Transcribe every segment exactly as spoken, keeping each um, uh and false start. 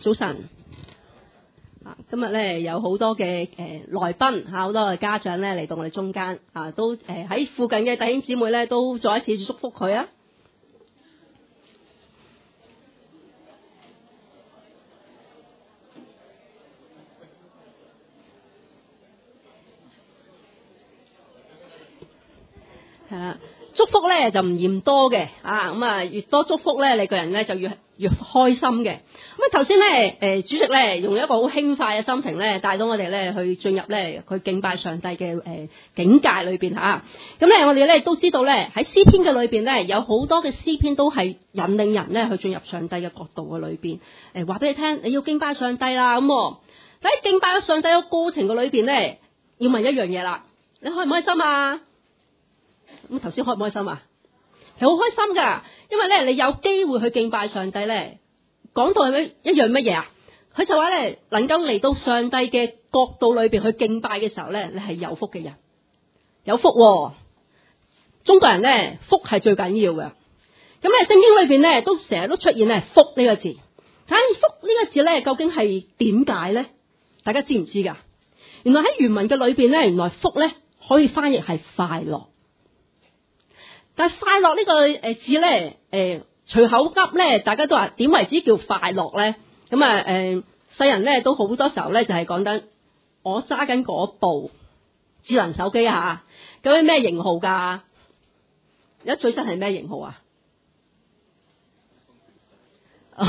早晨。啊，今日咧有好多嘅誒來賓嚇，好多嘅家長咧嚟到我哋中間啊，都誒喺附近嘅弟兄姊妹咧都再一次祝福佢啊！係啦，祝福咧就唔嫌多嘅啊，咁啊越多祝福咧，你個人咧就越越開心嘅。咁啊頭先咧誒主席咧用一個好輕快嘅心情咧，帶到我哋咧去進入咧去敬拜上帝嘅誒境界裏邊嚇。咁咧我哋咧都知道咧喺詩篇嘅裏邊咧有好多嘅詩篇都係引領人咧去進入上帝嘅國度嘅裏邊。誒話俾你聽，你要敬拜上帝啦咁。但喺敬拜上帝嘅過程嘅裏邊咧，要問一樣嘢啦，你開唔開心啊？咁頭先開唔開心啊？係好開心噶，因為咧你有機會去敬拜上帝咧，講到係一樣乜嘢啊？佢就話咧，能夠嚟到上帝嘅國度裏邊去敬拜嘅時候咧，你係有福嘅人，有福喎。中國人咧福係最緊要嘅。咁咧聖經裏邊咧都成日都出現咧福呢個字，但係福呢個字咧究竟係點解咧？大家知唔知噶？原來喺原文嘅裏邊咧，原來福咧可以翻譯係快樂。但係快樂呢個誒字咧，誒隨口噏咧，大家都話點為之叫快樂咧？咁啊誒，世人咧都好多時候咧就係講緊我揸緊嗰部智能手機嚇，究竟咩型號㗎？而家最新係咩型號啊？哦，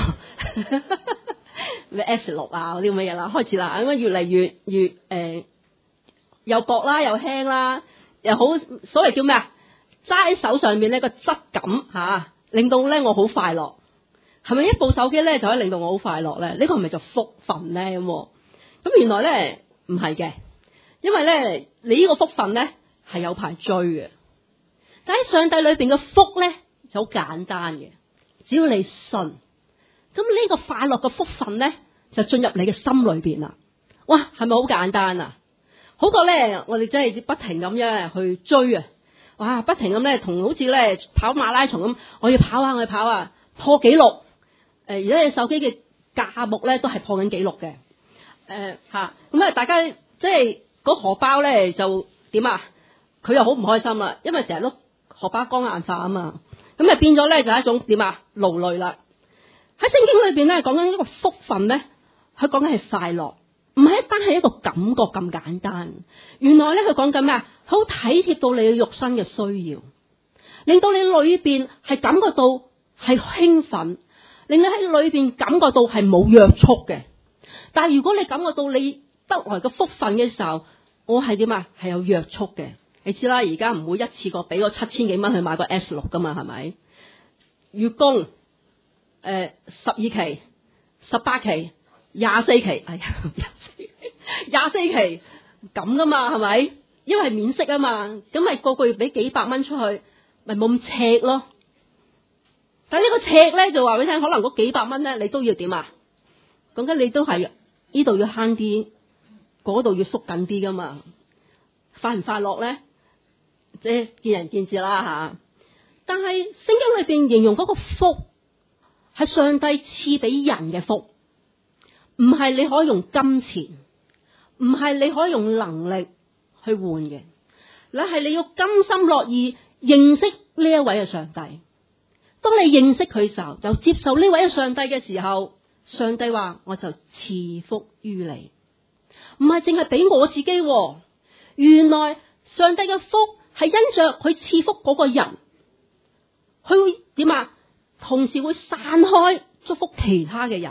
咩 S 六啊嗰啲咁嘅嘢啦，開始啦，咁啊越嚟越越誒、呃、又薄啦，又輕啦，又好所謂叫咩啊？揸喺手上面呢個質感吓、啊，令到咧我好快樂。係咪一部手機咧就可以令到我好快樂咧？呢個係咪就福分咧？咁咁原來咧唔係嘅，因為咧你呢個福分咧係有排追嘅。但喺上帝裏邊嘅福咧就好簡單嘅，只要你信，咁呢個快樂嘅福分咧就進入你嘅心裏邊啦。哇，係咪好簡單啊？好過咧我哋真係不停咁樣去追啊！哇！不停咁咧，同好似咧跑馬拉松咁，我要跑啊，我要跑啊，破紀錄。誒、呃，而家你手機嘅價目咧都係破緊紀錄嘅。誒、呃、嚇，咁啊，大家即係嗰荷包咧就點啊？佢又好唔開心啦，因為成日都荷包光硬化啊嘛。咁啊變咗咧就係一種點啊勞累啦。喺聖經裏邊咧講緊一個福分咧，佢講緊係快樂。唔係一單係一個感覺咁簡單，原來咧佢講緊咩啊？好體貼到你嘅肉身嘅需要，令到你裏邊係感覺到係興奮，令你喺裏邊感覺到係冇約束嘅。但係如果你感覺到你得來嘅福分嘅時候，我係點啊？係有約束嘅。你知啦，而家唔會一次過俾個七千幾蚊去買個 S 六噶嘛，係咪？月供誒十二期、十八期。廿四期，哎呀，廿四期，廿四期咁噶嘛，係咪？因為免息啊嘛，咁咪個個月俾幾百蚊出去，咪冇咁赤咯。但係呢個赤咧，就話俾你聽，可能嗰幾百蚊咧，你都要點啊？講緊你都係呢度要慳啲，嗰度要縮緊啲噶嘛。快唔快樂咧？即係見仁見智啦吓。但係聖經裏邊形容嗰個福係上帝賜俾人嘅福。唔係你可以用金錢，唔係你可以用能力去換嘅，你係你要甘心樂意認識呢一位嘅上帝。當你認識佢嘅時候，就接受呢位嘅上帝嘅時候，上帝話我就賜福於你，唔係淨係俾我自己。原來上帝嘅福係因着佢賜福嗰個人，佢會點啊？同時會散開祝福其他嘅人。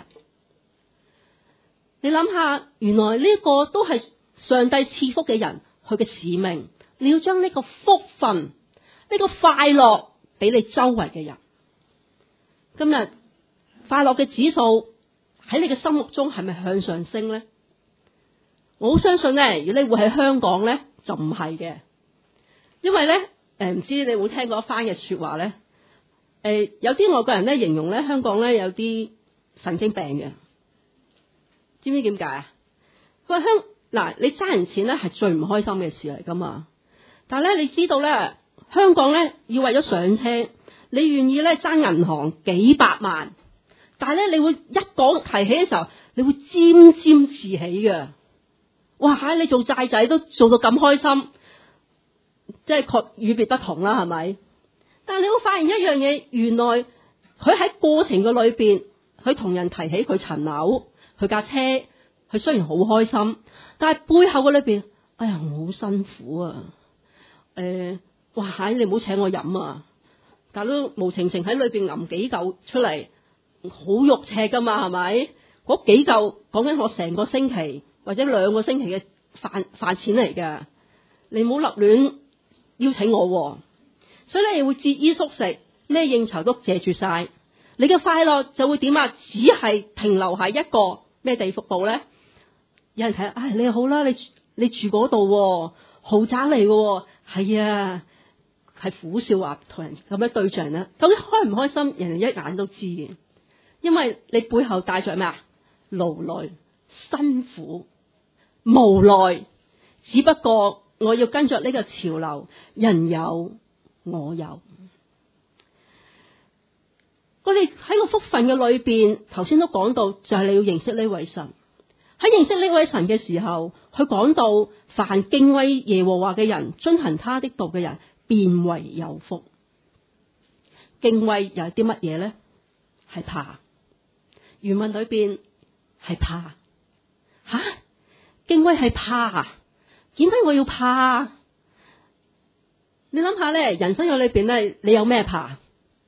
你諗下，原來呢個都係上帝賜福嘅人，佢嘅使命，你要將呢個福分、呢、呢個快樂俾你周圍嘅人。今日快樂嘅指數喺你嘅心目中係咪向上升咧？我好相信咧，如果你會喺香港咧，就唔係嘅，因為咧，誒唔知你有冇聽過一番嘅說話咧？誒、呃，有啲外國人咧形容咧，香港咧有啲神經病嘅。知唔知點解啊？佢話香嗱，你爭人錢咧係最唔開心嘅事嚟噶嘛。但係咧，你知道咧，香港咧要為咗上車，你願意咧爭銀行幾百萬， 但係咧你會一講提起嘅時候，你會沾沾自喜嘅。哇！你做債仔都做到咁開心，即係確與別不同啦，係咪？但係你會發現一樣嘢，原來佢喺過程嘅裏邊，佢同人提起佢層樓、佢架車，佢雖然好開心，但係背後嘅裏邊，哎呀，我好辛苦啊！誒、呃，哇！你唔好請我飲啊！但係都無情情喺裏邊揞幾嚿出嚟，好肉赤噶嘛，係咪？嗰幾嚿講緊我成個星期或者兩個星期嘅飯飯錢嚟㗎，你唔好立亂邀請我、啊，所以咧你會節衣縮食，咩應酬都謝絕晒，你嘅快樂就會點啊？只係停留喺一個咩地服部咧？有人睇，唉、哎，你好啦，你你住嗰度豪宅嚟嘅，係啊，係苦笑話同人咁樣對住人啦。究竟開唔開心，人哋一眼都知嘅，因為你背後帶着咩啊？勞累、辛苦、無奈，只不過我要跟着呢個潮流，人有我有。我哋喺個福分嘅裏邊，頭先都講到，就係你要認識呢位神。喺認識呢位神嘅時候，佢講到凡敬畏耶和華嘅人，遵行他的道嘅人，便為有福。敬畏又係啲乜嘢咧？係怕。原文裏邊係怕吓，敬畏係怕啊？點解我要怕？你諗下咧，人生嘅裏邊咧，你有咩怕？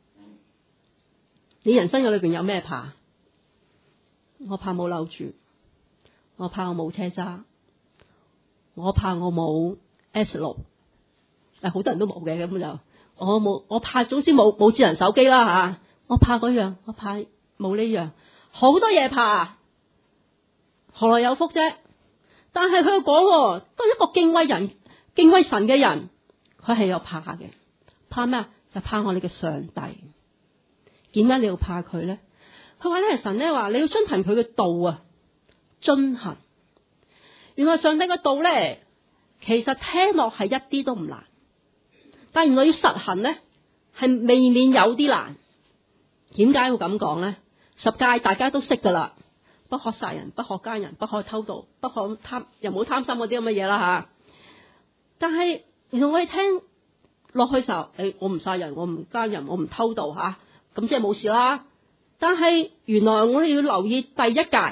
你人生嘅裏邊有咩怕？我怕冇樓住，我怕我冇車揸，我怕我冇 S 六，誒，好多人都冇嘅，咁就我冇，我怕，總之冇冇智能手機啦吓，我怕嗰樣，我怕冇呢樣，好多嘢怕，何來有福啫？但係佢又講，當一個敬畏人、敬畏神嘅人，佢係有怕嘅，怕咩啊？就怕我哋嘅上帝。點解你要怕佢咧？佢話咧，神咧話你要遵行佢嘅道啊，遵行。原來上帝嘅道咧，其實聽落係一啲都唔難，但原來要實行咧，係未免有啲難。點解會咁講咧？十誡大家都識噶啦，不可殺人，不可姦人，不可偷盜，不可貪，又冇貪心嗰啲咁嘅嘢啦吓。但係原來我哋聽落去時候，誒、哎，我唔殺人，我唔姦人，我唔偷盜吓。咁即係冇事啦，但係原來我哋要留意第一誡，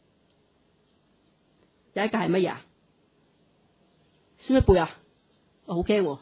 第一誡係乜嘢啊？識唔識背啊？我好驚，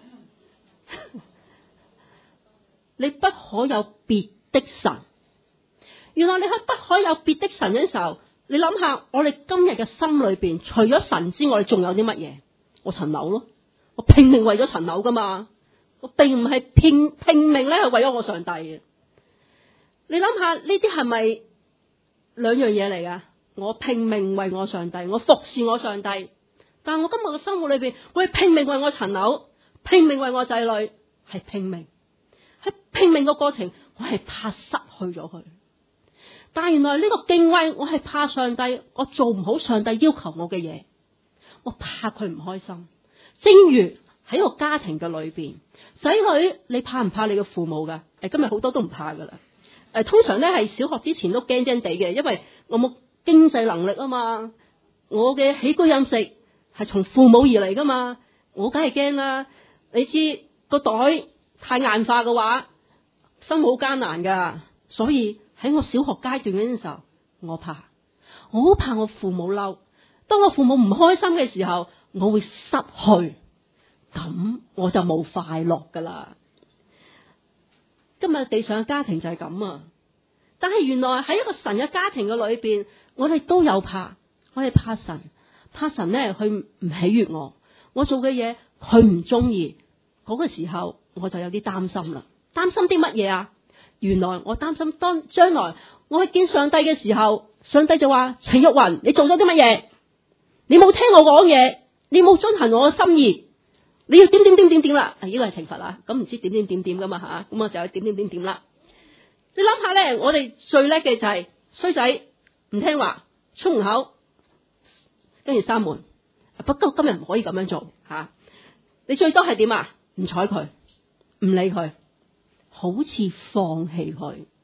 你不可有別的神。原來你喺不可有別的神嘅時候，你諗下，我哋今日嘅心裏邊，除咗神之外，仲有啲乜嘢？我層樓咯，我拼命為咗層樓噶嘛，我並唔係拼拼命咧，係為咗我上帝嘅。你諗下呢啲係咪兩樣嘢嚟噶？我拼命為我上帝，我服侍我上帝，但係我今日嘅生活裏邊，我係拼命為我層樓，拼命為我仔女，係拼命。喺拼命嘅過程，我係怕失去咗佢。但係原來呢個敬畏，我係怕上帝，我做唔好上帝要求我嘅嘢，我怕佢唔開心。正如喺個家庭嘅裏邊，仔女你怕唔怕你嘅父母噶？誒，今日好多都唔怕噶啦。誒，通常咧係小學之前都驚驚地嘅，因為我冇經濟能力啊嘛，我嘅起居飲食係從父母而嚟噶嘛，我梗係驚啦。你知個袋太硬化嘅話，生活好艱難噶，所以喺我小學階段嗰陣時候，我怕，我好怕我父母嬲。當我父母唔開心嘅時候，我會失去，咁我就冇快樂噶啦。今日地上嘅家庭就係咁啊！但係原來喺一個神嘅家庭嘅裏邊，我哋都有怕，我哋怕神，怕神咧佢唔喜悅我，我做嘅嘢佢唔中意，嗰個時候我就有啲擔心啦。擔心啲乜嘢啊？原來我擔心當將來我去見上帝嘅時候，上帝就話：程玉雲，你做咗啲乜嘢？你冇聽我講嘢，你冇遵行我嘅心意。你要點點點點點啦，呢個係懲罰啦，咁唔知點點點點噶嘛吓，咁我就係點點點點啦。你諗下咧，我哋最叻嘅就係衰仔唔聽話，出門口跟住閂門。不過今日唔可以咁樣做吓，你最多係點啊？唔睬佢，唔理佢，好似放棄佢，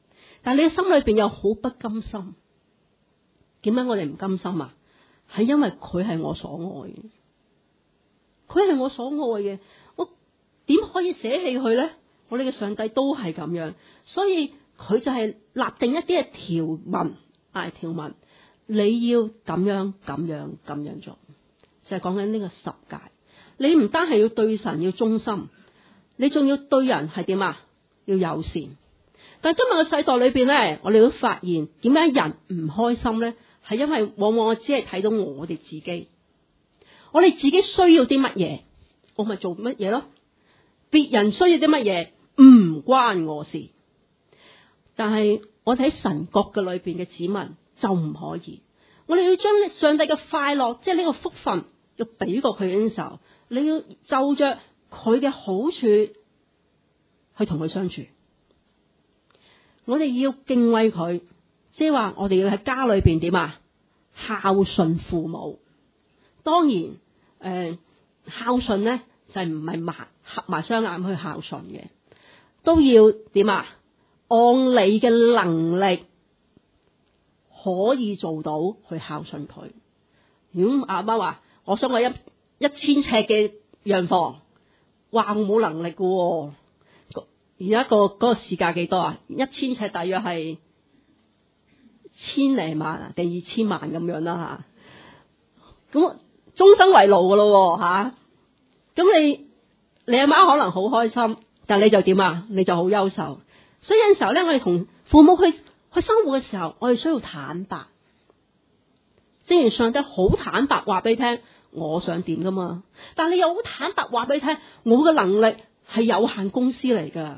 但係你嘅心裏邊又好不甘心。點解我哋唔甘心啊？係因為佢係我所愛嘅，佢係我所愛嘅，我點可以捨棄佢咧？我哋嘅上帝都係咁樣，所以佢就係立定一啲嘅條文，啊條文，你要咁樣咁樣咁樣做，就係講緊呢個十誡。你唔單係要對神要忠心，你仲要對人係點啊？要友善。但係今日嘅世代裏邊咧，我哋都發現點解人唔開心咧？係因為往往我只係睇到我哋自己，我哋自己需要啲乜嘢，我咪做乜嘢咯。別人需要啲乜嘢唔關我事。但係我哋喺神國嘅裏邊嘅子民就唔可以。我哋要將上帝嘅快樂，即係呢個福分，要俾過佢嘅時候，你要就着佢嘅好處去同佢相處。我哋要敬畏佢。即係話我哋要喺家裏邊點啊？孝順父母。當然，誒、呃、孝順咧就係唔係埋合埋雙眼去孝順嘅，都要點啊？按你嘅能力可以做到去孝順佢。如果阿媽話我想我一一千尺嘅洋房，哇我冇能力嘅喎。而家個嗰個市價幾多啊？一千尺大約係千零萬啊，定二千萬咁樣啦吓，咁終生為奴噶咯吓，咁你你阿媽可能好開心，但係你就點啊？你就好優秀，所以有陣時候咧，我哋同父母去去生活嘅時候，我哋需要坦白，正如上帝好坦白話俾你聽，我想點噶嘛，但係你又好坦白話俾你聽，我嘅能力係有限公司嚟噶。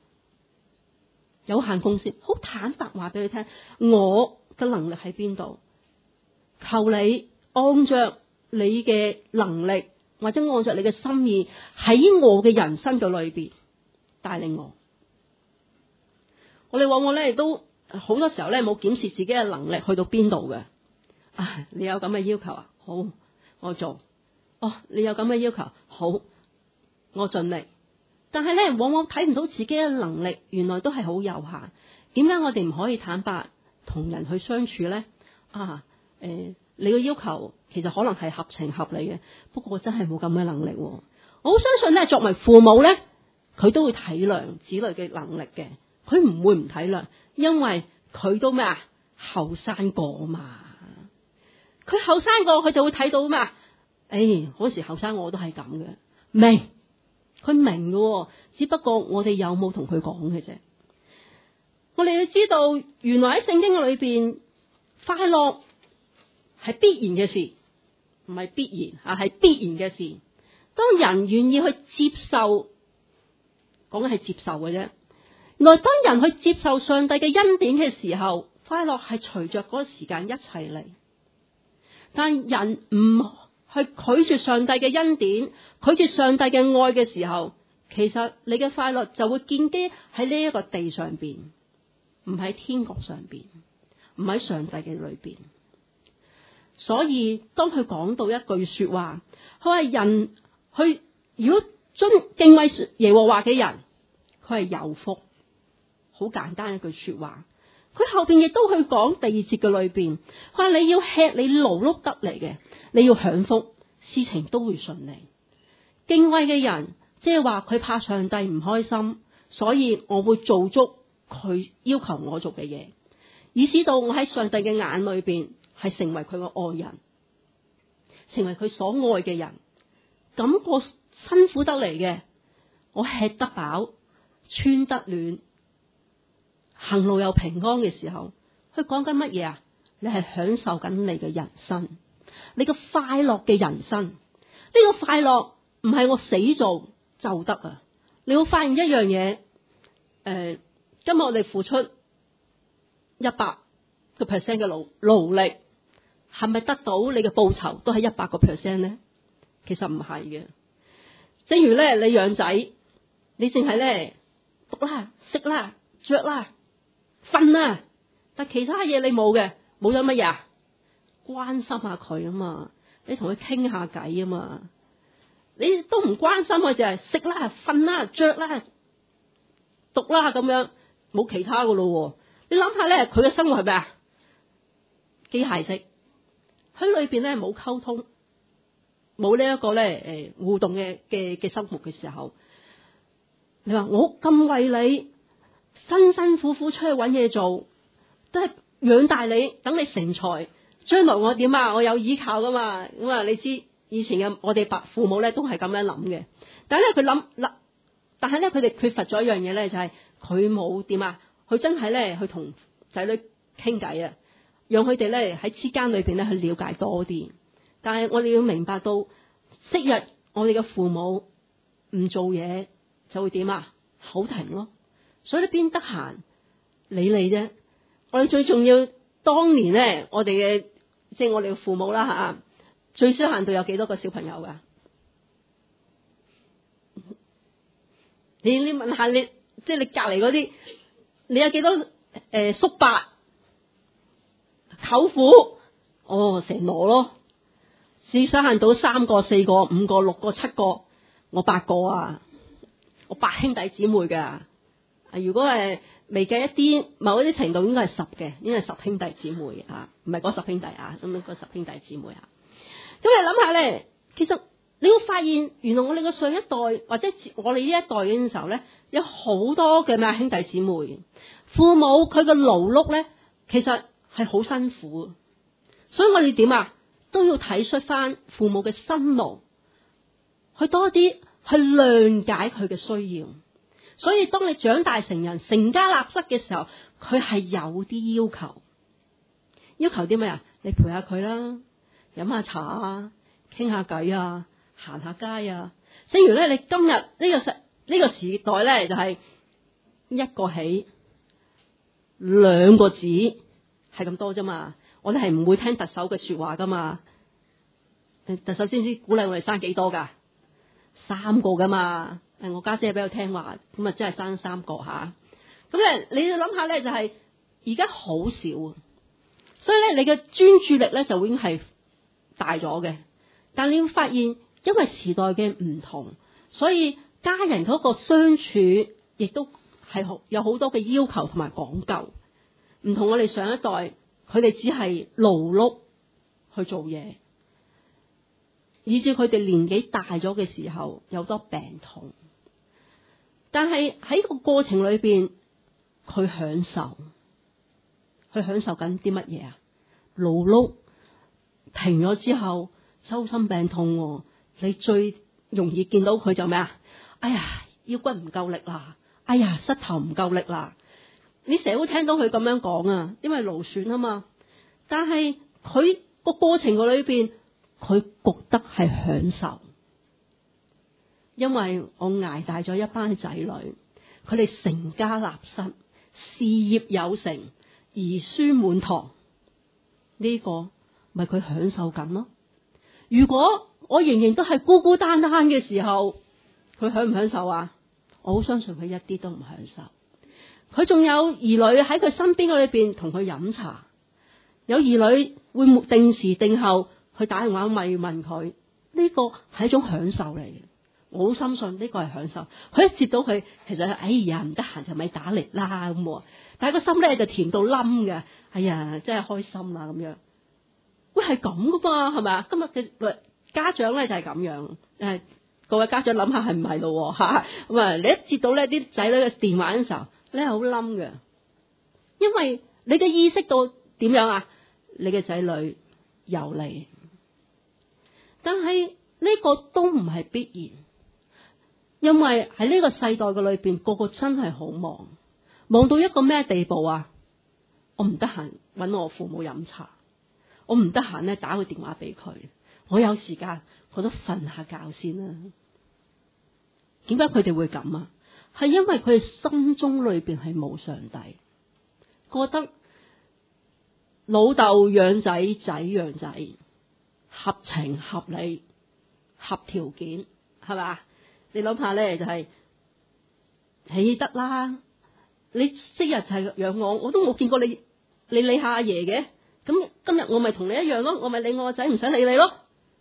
有限公司好坦白話俾佢聽，我嘅能力喺邊度？求你按着你嘅能力，或者按着你嘅心意，喺我嘅人生嘅裏邊帶領我。我哋往往咧都好多時候咧冇檢視自己嘅能力去到邊度嘅。唉，你有咁嘅要求啊？好，我做。哦，你有咁嘅要求，好，我盡力。但係咧，往往睇唔到自己嘅能力，原來都係好有限。點解我哋唔可以坦白同人去相處咧？啊，誒、呃，你嘅要求其實可能係合情合理嘅，不過我真係冇咁嘅能力。我好相信咧，作為父母咧，佢都會體諒子女嘅能力嘅，佢唔會唔體諒，因為佢都咩啊後生過嘛。佢後生過，佢就會睇到咩啊？誒，嗰時後生我都係咁嘅，明。佢明嘅，只不過我哋有冇同佢講嘅啫。我哋要知道，原來喺聖經裏邊，快樂係必然嘅事，唔係必然啊，係必然嘅事。當人願意去接受，講緊係接受嘅啫。原來當人去接受上帝嘅恩典嘅時候，快樂係隨着嗰個時間一齊嚟。但人唔去拒絕上帝嘅恩典，拒絕上帝嘅愛嘅時候，其實你嘅快樂就會建基喺呢一個地上邊，唔喺天國上邊，唔喺上帝嘅裏邊。所以當佢講到一句說話，佢話人去如果尊敬畏耶和華嘅人，佢係有福。好簡單一句說話。佢後邊亦都去講第二節嘅裏邊，佢話你要吃你勞碌得嚟嘅，你要享福，事情都會順利。敬畏嘅人，即係話佢怕上帝唔開心，所以我會做足佢要求我做嘅嘢，以使到我喺上帝嘅眼裏邊係成為佢嘅愛人，成為佢所愛嘅人。感覺辛苦得嚟嘅，我吃得飽，穿得暖，行路又平安嘅時候，佢講緊乜嘢啊？你係享受緊你嘅人生，你個快樂嘅人生。呢個快樂唔係我死做就得啊！你會發現一樣嘢，誒、呃，今日我哋付出一百個 percent 嘅勞勞力，係咪得到你嘅報酬都係一百個 percent 咧？其實唔係嘅。正如咧，你養仔，你淨係咧讀啦、食啦、着啦、瞓啦，但其他嘢你冇嘅，冇咗乜嘢啊？關心下佢啊嘛，你同佢傾下偈啊嘛，你都唔關心佢，就係食啦、瞓啦、着啦、讀啦咁樣，冇其他噶咯。 你諗下咧，佢嘅生活係咩啊？機械式，喺裏邊咧冇溝通，冇呢一個咧誒互動嘅嘅嘅生活嘅時候，你話我咁為你辛辛苦苦出去搵嘢做，都係養大你，等你成才，將來我點啊？我有依靠噶嘛？咁啊，你知以前嘅我哋白父母咧都係咁樣諗嘅，但係咧佢諗諗，但係咧佢哋缺乏咗一樣嘢咧，就係佢冇點啊？佢真係咧去同仔女傾偈啊，讓佢哋咧喺之間裏邊咧去了解多啲。但係我哋要明白到，昔日我哋嘅父母唔做嘢就會點啊？口停咯。所以你邊得閒理你啫？我哋最重要，當年咧，我哋嘅即係我哋嘅父母啦吓，最少限度有幾多個小朋友噶？你你問下你，即係你隔籬嗰啲，你有幾多誒、呃、叔伯、舅父？哦，成籮咯，至少限到三個、四個、五個、六個、七個，我八個啊，我八兄弟姊妹噶。如果係未計一啲某一啲程度，應該係十嘅，應該係十兄弟姊妹啊，唔係嗰十兄弟啊，咁樣嗰十兄弟姊妹啊。咁你諗下咧，其實你會發現，原來我哋個上一代或者我哋呢一代嘅時候咧，有好多嘅咩兄弟姊妹，父母佢嘅勞碌咧，其實係好辛苦，所以我哋點啊，都要體恤翻父母嘅辛勞，去多啲去諒解佢嘅需要。所以當你長大成人、成家立室嘅時候，佢係有啲要求，要求啲咩啊？你陪下佢啦，飲下茶啊，傾下偈啊，行下街啊。正如咧，你今日呢個時呢個時代咧，就係一個起，兩個止，係咁多啫嘛。我哋係唔會聽特首嘅說話噶嘛。特首知唔知鼓勵我哋生幾多噶？三個噶嘛。誒，我家姐比較聽話，咁啊真係生三個吓。咁咧，你要諗下咧，就係而家好少，所以咧，你嘅專注力咧就已經係大咗嘅。但你要發現，因為時代嘅唔同，所以家人嗰個相處亦都係好有好多嘅要求同埋講究，唔同我哋上一代，佢哋只係勞碌去做嘢，以至佢哋年紀大咗嘅時候有多病痛。但係喺個過程裏邊，佢享受，佢享受緊啲乜嘢啊？勞碌停咗之後，周身病痛，哦，你最容易見到佢就咩啊？哎呀，腰骨唔夠力啦！哎呀，膝頭唔夠力啦！你成日會聽到佢咁樣講啊，因為勞損啊嘛。但係佢個過程個裏邊，佢覺得係享受。因為我捱大咗一班仔女，佢哋成家立室，事業有成，兒孫滿堂，呢個咪佢享受緊咯。如果我仍然都係孤孤單單嘅時候，佢享唔享受啊？我好相信佢一啲都唔享受。佢仲有兒女喺佢身邊嗰裏邊同佢飲茶，有兒女會定時定候去打電話問問佢，呢個係一種享受嚟嘅。我好深信呢個係享受，佢一接到佢，其實哎呀唔得閒就咪打嚟啦咁，但係個心咧就甜到冧嘅，哎呀真係開心啦咁樣。喂，係咁噶嘛，係咪啊？今日嘅家長咧就係咁樣，誒，各位家長諗下係唔係咯吓？咁啊，你一接到呢啲仔女嘅電話嘅時候，你係好冧嘅，因為你嘅意識到點樣啊？你嘅仔女有嚟，但係呢個都唔係必然。因為喺呢個世代嘅裏邊，個個真係好忙，忙到一個咩地步啊？我唔得閒搵我父母飲茶，我唔得閒咧打個電話俾佢，我有時間我都瞓下覺先啦。點解佢哋會咁啊？係因為佢哋心中裏邊係冇上帝，覺得老豆養仔，仔養仔，合情合理，合條件，係嘛？你諗下咧，就係起得啦。你昔日就係養我，我都冇見過你，你理下阿爺嘅。咁今日我咪同你一樣咯，我咪理我個仔，唔使理你咯。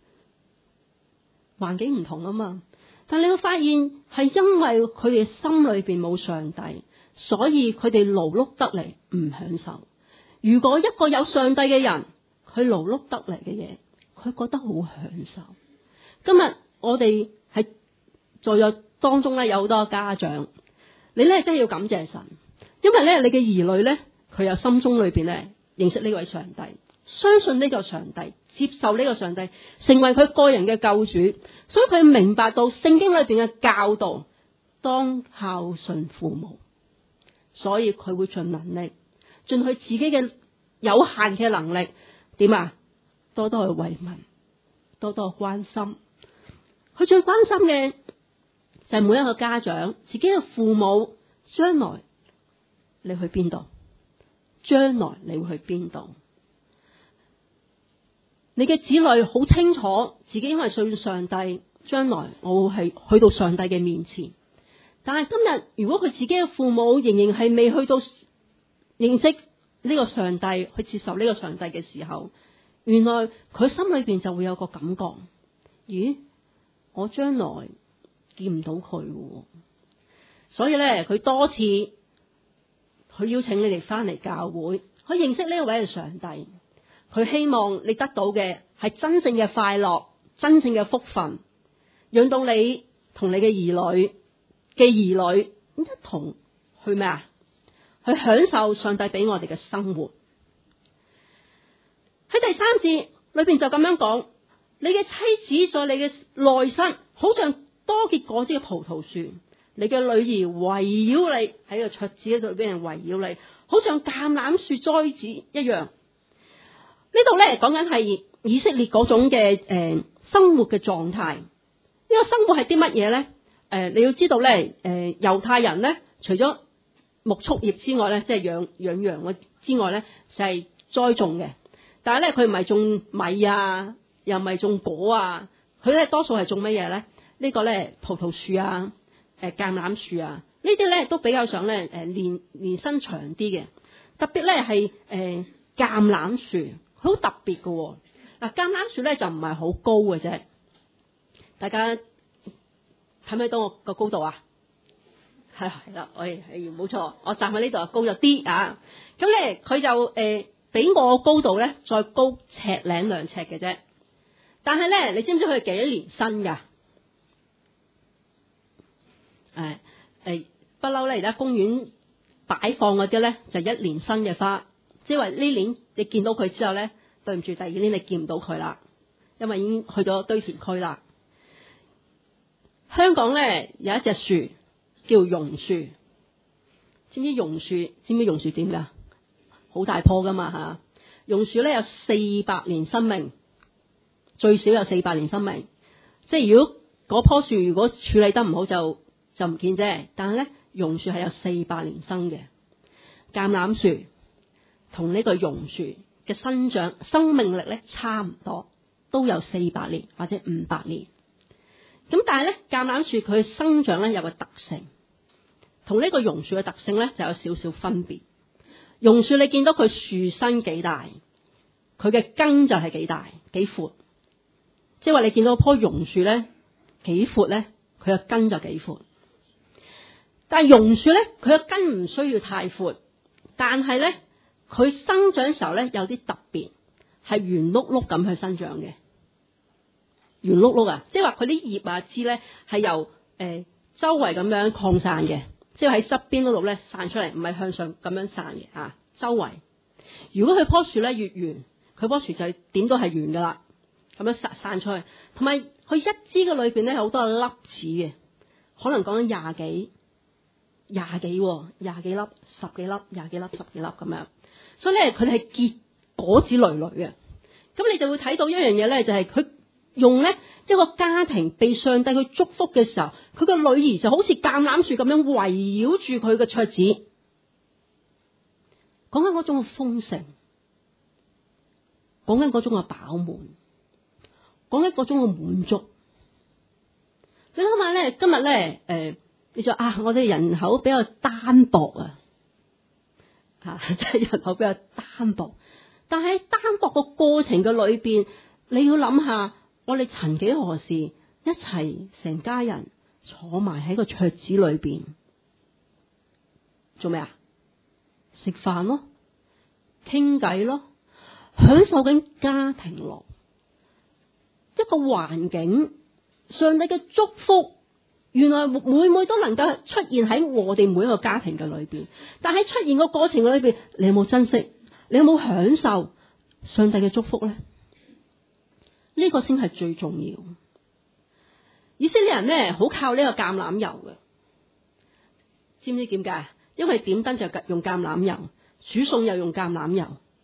環境唔同啊嘛。但你會發現係因為佢哋心裏邊冇上帝， 所以佢哋勞碌得嚟唔享受。如果一個有上帝嘅人，佢勞碌得嚟嘅嘢，佢覺得好享受。今日我哋喺在座當中咧，有好多家長，你咧真係要感謝神，因為咧你嘅兒女咧，佢有心中裏邊咧認識呢位上帝，相信呢個上帝，接受呢個上帝，成為佢個人嘅救主，所以佢明白到聖經裏邊嘅教導，當孝順父母，所以佢會盡能力，盡佢自己嘅有限嘅能力，點啊？多多去慰問，多多去關心。佢最關心嘅就係每一個家長，自己嘅父母將來你去邊度？將來你會去邊度？你嘅子女好清楚自己因為信上帝，將來我會係去到上帝嘅面前。但係今日如果佢自己嘅父母仍然係未去到認識呢個上帝，去接受呢個上帝嘅時候，原來佢心裏邊就會有個感覺，咦？我將來見唔到佢喎。所以咧，佢多次去邀請你哋翻嚟教會，去認識呢位嘅上帝。佢希望你得到嘅係真正嘅快樂，真正嘅福分，讓到你同你嘅兒女嘅兒女一同去咩啊？去享受上帝俾我哋嘅生活。喺第三節裏邊就咁樣講，你嘅妻子在你嘅內室，好像多結果子嘅葡萄樹；你嘅女兒圍繞你，喺個桌子嗰度俾人圍繞你，好像橄欖樹栽子一樣。呢度咧講緊係以色列嗰種嘅誒、呃、生活嘅狀態。呢、這個生活係啲乜嘢咧？誒、呃，你要知道咧，誒、呃，猶太人咧，除咗牧畜業之外咧，即係養養羊之外咧，就係、是、栽種嘅。但係咧，佢唔係種米啊，又唔係種果啊，佢咧多數係種乜嘢咧？呢、這個咧葡萄樹啊，誒橄欖樹啊，呢啲咧都比較上咧誒年年生長啲嘅。特別咧係誒橄欖樹。好特別嘅喎，嗱橄欖樹咧就唔係好高嘅啫，大家睇唔睇到我個高度啊？係係啦，誒係冇錯，我站喺呢度高咗啲啊，咁咧佢就誒比我高度咧再高尺零兩尺嘅啫，但係咧你知唔知佢幾多年生㗎？誒誒不嬲咧，而家公園擺放嗰啲咧就一年生嘅花。即係話呢年你見到佢之後咧，對唔住，第二年你見唔到佢啦，因為已經去咗堆填區啦。香港咧有一隻樹叫榕樹，知唔知榕樹？知唔知榕樹點噶？好大棵噶嘛吓，榕樹咧有四百年生命，最少有四百年生命。即係如果嗰棵樹如果處理得唔好就就唔見啫，但係咧榕樹係有四百年生嘅。橄欖樹同呢個榕樹嘅生長生命力咧差唔多，都有四百年或者五百年。咁但係咧橄欖樹佢生長咧有個特性，同呢個榕樹嘅特性咧就有少少分別。榕樹你見到佢樹身幾大，佢嘅根就係幾大幾闊，即係話你見到棵榕樹咧幾闊咧，佢嘅根就幾闊。但係榕樹咧佢嘅根唔需要太闊，但係咧佢生長嘅時候咧有啲特別，係圓碌碌咁去生長嘅，圓碌碌啊！即係話佢啲葉啊枝咧係由誒、呃、周圍咁樣擴散嘅，即係喺側邊嗰度咧散出嚟，唔係向上咁樣散嘅啊。周圍如果佢棵樹咧越圓，佢棵樹就點都係圓噶啦，咁樣散散出去。同埋佢一枝嘅裏邊咧好多粒子嘅，可能講緊廿幾、廿幾、廿幾粒、十幾粒、廿幾粒、十幾粒咁樣。所以咧，佢哋係結果子累累嘅。咁你就會睇到一樣嘢咧，就係佢用咧一個家庭被上帝去祝福嘅時候，佢個女兒就好似橄欖樹咁樣圍繞住佢嘅桌子，講緊嗰種嘅豐盛，講緊嗰種嘅飽滿，講緊嗰種嘅滿足。你諗下咧，今日咧，誒、呃，你就啊，我哋人口比較單薄啊。吓，即係人口比較單薄，但係單薄個過程嘅裏邊，你要諗下，我哋曾幾何時一齊成家人坐埋喺個桌子裏邊， 做咩啊？食飯咯，傾偈咯，享受緊家庭樂，一個環境，上帝嘅祝福，原來每每都能夠出現喺我哋每一個家庭嘅裏邊。但喺出現個過程裏邊，你有冇珍惜？你有冇享受上帝嘅祝福咧？呢個先係最重要。以色列人咧好靠呢個橄欖油嘅，知唔知點解？因為點燈就用橄欖油，煮餸又用橄欖油，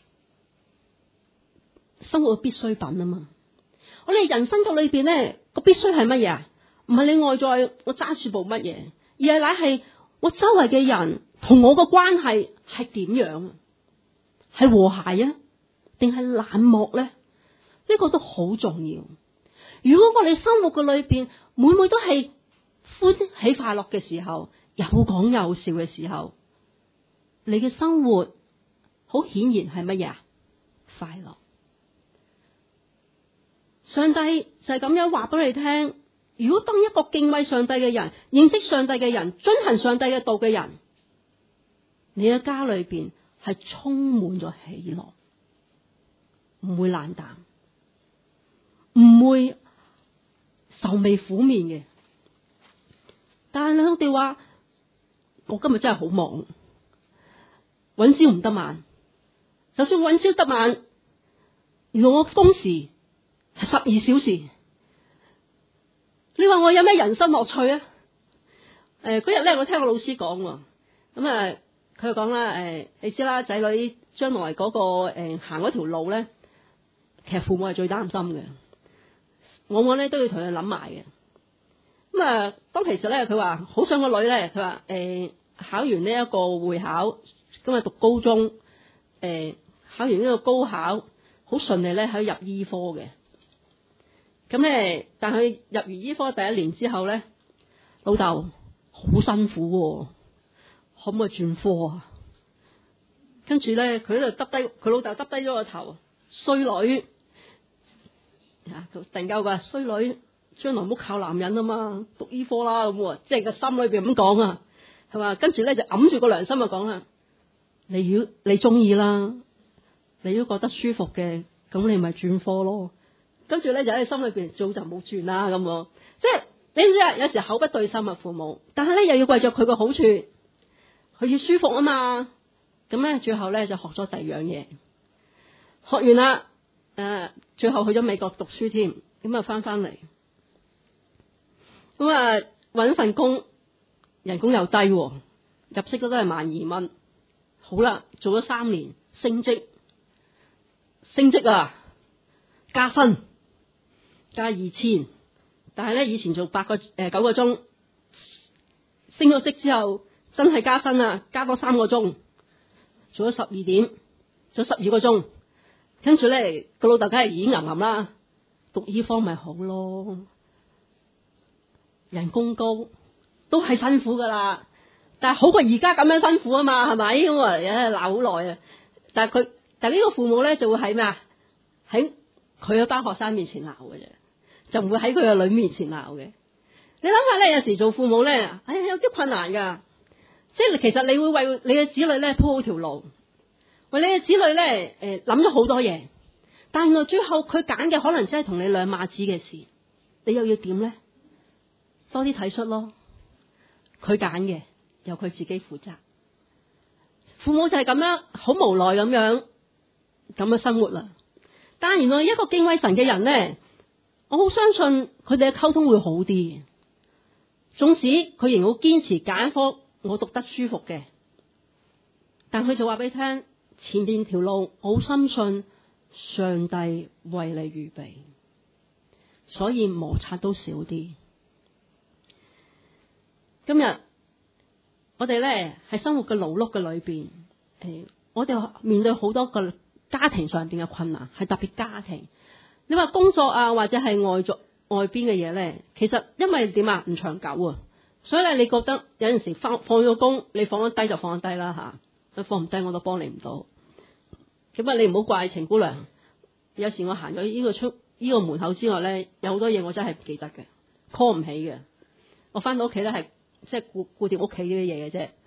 生活嘅必需品啊嘛。我哋人生嘅裏邊咧個必須係乜嘢啊？唔係你外在我揸住部乜嘢，而係乃係我周圍嘅人同我個關係係點樣啊？係和諧啊，定係冷漠咧？呢個都好重要。如果我哋生活嘅裏邊每每都係歡喜快樂嘅時候，有講有笑嘅時候，你嘅生活好顯然係乜嘢啊？快樂。上帝就係咁樣話俾你聽，如果當一個敬畏上帝嘅人，認識上帝嘅人，遵行上帝嘅道嘅人，你嘅家裏邊係充滿咗喜樂，唔會冷淡，唔會愁眉苦面嘅。但係佢哋話，我今日真係好忙，搵朝唔得晚，就算搵朝得晚，原來我工時係十二小時。你話我有咩人生樂趣啊？誒、呃，嗰日咧我聽個老師講，咁、嗯、啊，佢就講啦，誒、呃，你知啦，仔女將來嗰、那個誒行嗰條路咧，其實父母係最擔心嘅，往往咧都要同佢諗埋嘅。咁、嗯、啊，當其實咧，佢話好想個女咧，佢話誒考完呢一個會考，今日讀高中，誒、呃、考完呢個高考，好順利咧可以入醫科嘅。咁咧，但係入完醫科第一年之後咧，老豆好辛苦，可唔可以轉科啊？跟住咧，佢喺度耷低，佢老豆耷低咗個頭，衰女啊！突然間話衰女，將來唔好靠男人啊嘛，讀醫科啦咁，即係個心裏邊咁講啊，係嘛？跟住咧就揞住個良心就講啦，你如果你中意啦，你都覺得舒服嘅，咁你咪轉科咯。跟住咧就喺心裏邊早就冇轉啦咁喎，即係你知啊，有時口不對心啊父母，但係咧又要為咗佢個好處，佢要舒服啊嘛，咁咧最後咧就學咗第二樣嘢，學完啦，誒、呃，最後去咗美國讀書添，咁啊翻翻嚟，咁啊搵份工，人工又低，入息都都係萬二蚊，好啦，做咗三年，升職，升職啊，加薪。加二千，但係咧以前做八個誒、呃、九個鐘，升咗職之後真係加薪啊，加多三個鐘，做咗十二點，做十二個鐘，跟住咧個老豆梗係耳吟吟啦，讀醫科咪好咯，人工高都係辛苦噶啦，但係好過而家咁樣辛苦啊嘛，係咪？咁啊，誒鬧好耐啊，但係佢但係呢個父母咧就會喺咩啊？喺佢嗰班學生面前鬧嘅啫。就唔會喺佢個女面前鬧嘅。你諗下咧，有時做父母咧，哎呀有啲困難噶。即係其實你會為你嘅子女咧鋪好條路，為你嘅子女咧誒諗咗好多嘢，但係最後佢揀嘅可能真係同你兩碼子嘅事，你又要點咧？多啲體恤咯。佢揀嘅由佢自己負責。父母就係咁樣好無奈咁樣咁嘅生活啦。但係原來一個敬畏神嘅人咧，我好相信佢哋嘅溝通會好啲，縱使佢仍好堅持揀一科我讀得舒服嘅，但佢就話俾你聽，前面條路我好深信上帝為你預備，所以摩擦都少啲。今日我哋咧喺生活嘅勞碌嘅裏邊，誒，我哋面對好多個家庭上邊嘅困難，係特別家庭。你話工作啊，或者係外族外邊嘅嘢咧，其實因為點啊，唔長久啊，所以咧你覺得有陣時放放咗工，你放咗低就放咗低啦吓，放唔低我都幫你唔到。咁啊，你唔好怪程姑娘。有時我行咗呢個出呢個門口之外咧，有好多嘢我真係唔記得嘅 ，call 唔起嘅。我翻到屋企咧係即係顧顧掂屋企啲嘢嘅啫，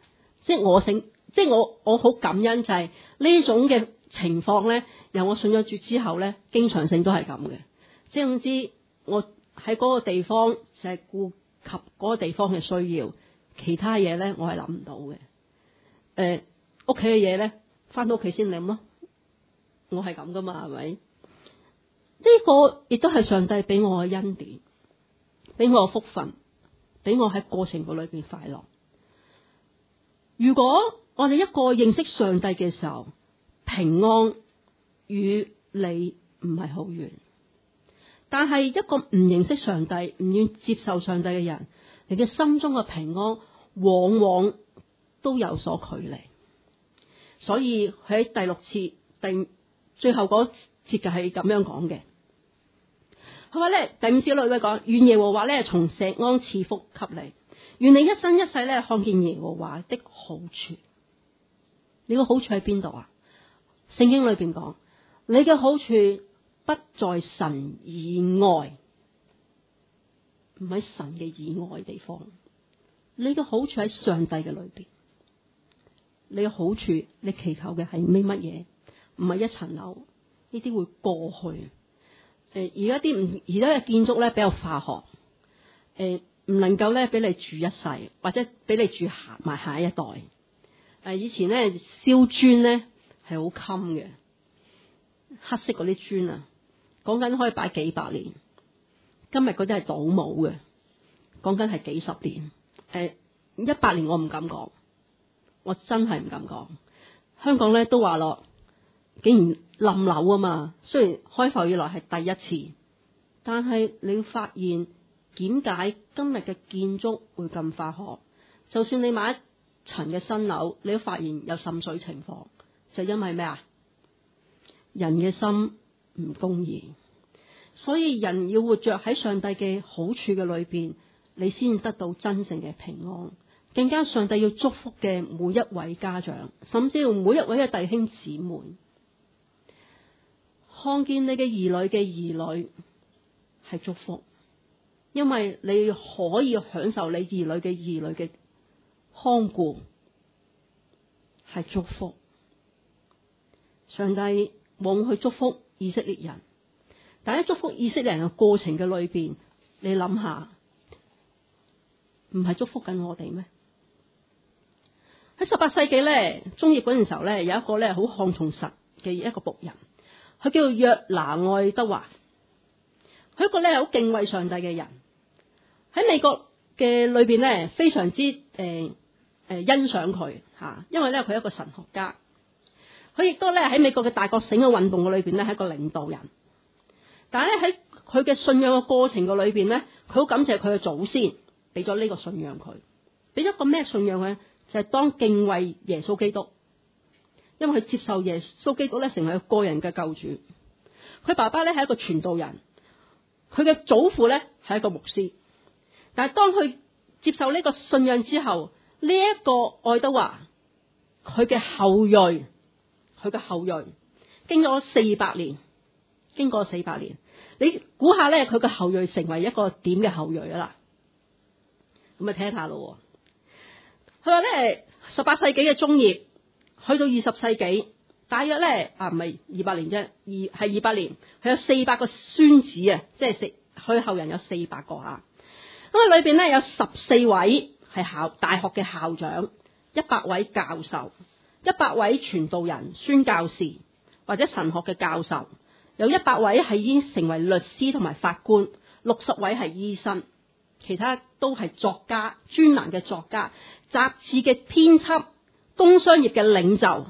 即係我醒，即係我我好感恩就係呢種嘅情況咧，由我信咗主之後咧，經常性都係咁嘅。即係總之，我喺嗰個地方就係顧及嗰個地方嘅需要，其他嘢咧我係諗唔到嘅。誒、呃，屋企嘅嘢咧，翻到屋企先諗咯。我係咁噶嘛，係咪？呢、這個亦都係上帝俾我嘅恩典，俾我嘅福分，俾我喺過程嗰裏邊快樂。如果我哋一個認識上帝嘅時候，平安與你唔係好遠，但係一個唔認識上帝、唔願意接受上帝嘅人，你嘅心中嘅平安往往都有所距離。所以喺第六次第最後嗰節就係咁樣講嘅。佢話咧，第五節裏邊講，願耶和華咧從錫安賜福給你，願你一生一世咧看見耶和華的好處。你個好處喺邊度啊？聖經裏邊講，你嘅好處不在神以外，唔喺神嘅以外地方。你嘅好處喺上帝嘅裏邊。你嘅好處，你祈求嘅係咩乜嘢？唔係一層樓，呢啲會過去。誒，而家啲唔而家嘅建築咧比較化學，誒唔能夠咧俾你住一世，或者俾你住下埋下一代。誒，以前咧燒磚咧係好襟嘅，黑色嗰啲磚啊，講緊可以擺幾百年。今日嗰啲係倒模嘅，講緊係幾十年。誒，一百年我唔敢講，我真係唔敢講。香港咧都話落，竟然冧樓啊嘛！雖然開埠以來係第一次，但係你要發現點解今日嘅建築會咁化學？就算你買一層嘅新樓，你都發現有滲水情況，就因為咩啊？人嘅心唔公義，所以人要活着喺上帝嘅好處嘅裏邊，你先得到真正嘅平安。更加上帝要祝福嘅每一位家長，甚至乎每一位嘅弟兄姊妹，看見你嘅兒女嘅兒女係祝福，因為你可以享受你兒女嘅兒女嘅看顧，係祝福。上帝往去祝福以色列人，但喺祝福以色列人嘅過程嘅裏邊，你諗下，唔係祝福緊我哋咩？喺十八世紀咧，中葉嗰陣時候咧，有一個咧好看重神嘅一個僕人，佢叫做約拿愛德華。佢一個咧好敬畏上帝嘅人，喺美國嘅裏邊咧非常之誒誒、呃、欣賞佢吓，因為咧佢係一個神學家。佢亦都咧喺美國嘅大覺醒嘅運動嘅裏邊咧係一個領導人。但係咧喺佢嘅信仰嘅過程嘅裏邊咧，佢好感謝佢嘅祖先俾咗呢個信仰佢，俾咗個咩信仰佢？就係當敬畏耶穌基督，因為佢接受耶穌基督咧成為個人嘅救主。佢爸爸咧係一個傳道人，佢嘅祖父咧係一個牧師。但係當佢接受呢個信仰之後，呢、這、一個愛德華佢嘅後裔，佢嘅後裔經咗四百年，經過四百年，你估下咧佢嘅後裔成為一個點嘅後裔啊啦？咁啊聽下咯。佢話咧，十八世紀嘅中葉，去到二十世紀，大約咧啊唔係二百年啫，二係二百年，佢有四百個孫子啊，即係四佢後人有四百個啊。咁啊裏邊咧有十四位係校大學嘅校長，一百位教授，一百位傳道人、宣教士或者神學嘅教授，有一百位係已經成為律師同埋法官，六十位係醫生。其他都係作家、專欄嘅作家、雜誌嘅編輯、工商業嘅領袖，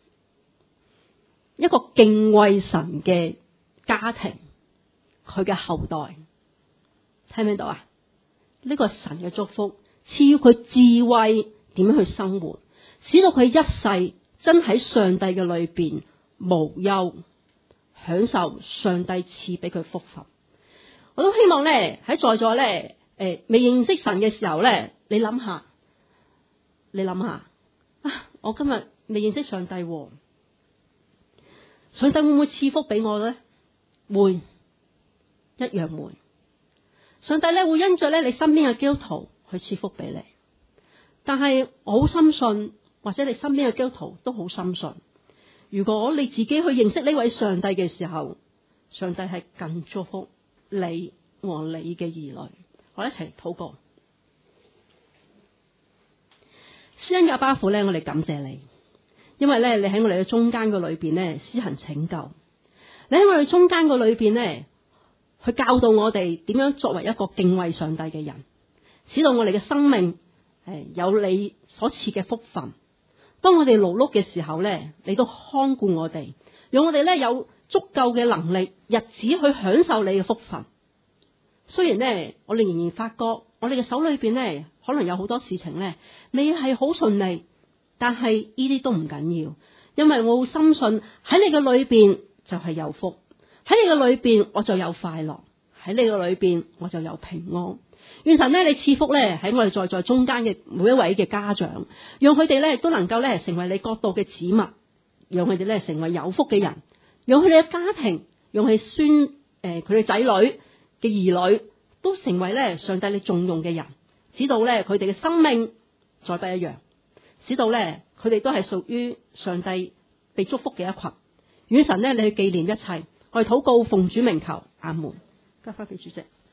一個敬畏神嘅家庭，佢嘅後代，聽唔聽到啊？呢、這個神嘅祝福，賜予佢智慧，點樣去生活，使到佢一世真喺上帝嘅裏邊無憂，享受上帝賜俾佢福分。我都希望咧喺在座咧。誒，未認識神嘅時候咧，你諗下，你諗下啊！我今日未認識上帝，上帝會唔會賜福俾我咧？會，一樣會。上帝咧會因着咧你身邊嘅基督徒去賜福俾你，但係我好深信或者你身邊嘅基督徒都好深信，如果你自己去認識呢位上帝嘅時候，上帝係更祝福你和你嘅兒女。我一齊禱告。施恩嘅巴父咧，我哋感謝你，因為咧你喺我哋嘅中間嘅裏邊咧施行拯救，你喺我哋中間嘅裏邊咧去教導我哋點樣作為一個敬畏上帝嘅人，使到我哋嘅生命誒有你所賜嘅福分。當我哋勞碌嘅時候咧，你都看顧我哋，讓我哋咧有足夠嘅能力日子去享受你嘅福分。雖然咧我哋仍然發覺我哋嘅手裏邊咧可能有好多事情咧未係好順利，但係呢啲都唔緊要，因為我好深信喺你嘅裏邊就係有福，喺你嘅裏邊我就有快樂，喺你嘅裏邊我就有平安。願神咧你賜福咧喺我哋在在中間嘅每一位嘅家長，讓佢哋咧都能夠咧成為你國度嘅子民，讓佢哋咧成為有福嘅人，讓佢哋嘅家庭，讓佢孫誒佢哋仔女嘅兒女都成為咧上帝你重用嘅人，使到咧佢哋嘅生命再不一樣，使到咧佢哋都係屬於上帝被祝福嘅一群。願神咧你去紀念一切，我哋禱告奉主名求，阿門。交翻俾主席。